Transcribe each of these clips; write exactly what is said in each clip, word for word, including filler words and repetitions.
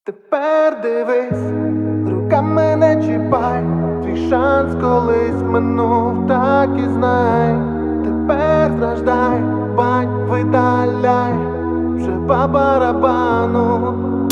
Тепер дивись, руками не чіпай, твій шанс колись минув, так і знай. Тепер страждай, бань, видаляй, вже по барабану.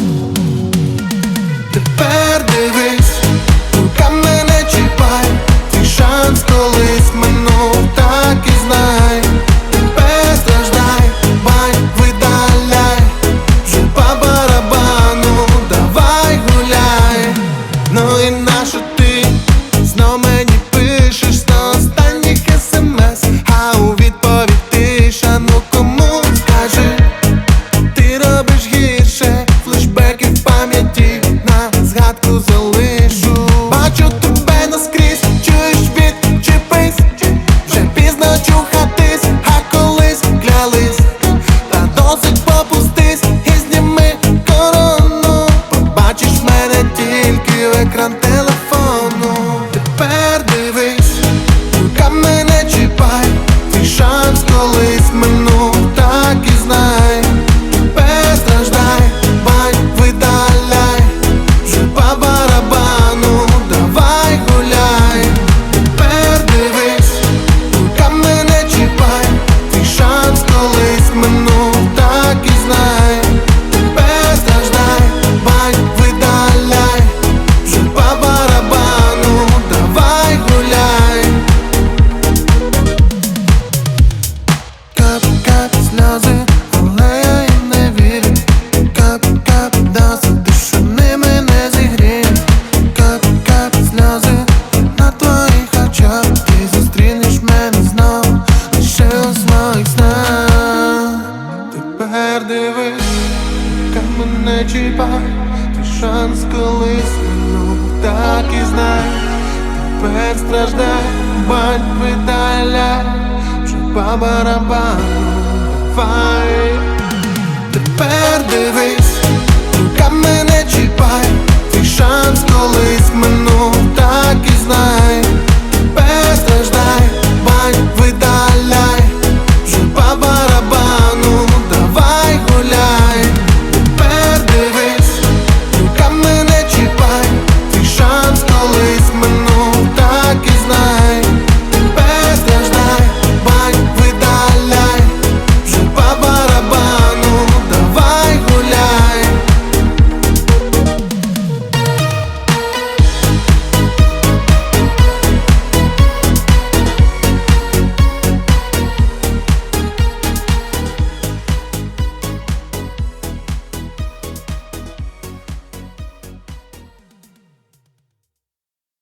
Тепер дивись, руками не чіпай, твій шанс колись минув, так і знай. Тепер страждай, бань, видаляй, вже по барабану, давай гуляй. Ну і нащо ти знов мені пишеш на останніх смс, а у відповідь тиша, ну кому скажи, ти робиш гірше, флешбеки в пам'яті на згадку залишу. Бачу тебе наскрізь, чуєш, відчепись, вже пізно чухатись, а колись клялись. Та досить попустись і зніми корону, побачиш мене тільки в екран телефону. Тепер дивись, руками не чіпай, твій шанс колись минув, так і знай. Тепер страждай, бань, видаляй, вже по барабану, давай гуляй. Тепер дивись, руками не чіпай, твій шанс колись минув, так і знай. Тепер страждай, бань, видаляй, вже по барабану, давай гуляй. Кап-кап сльози, але я їм не вірю. Кап-кап досить, душу ними не зігрієш. Кап-кап сльози на твоїх очах, ти зустрінеш мене знов лише у своїх снах. Тепер дивись, руками не чіпай, твій шанс колись минув, так і знай. Тепер страждай, бань, видаляй, вже по барабану, давай. Тепер дивись,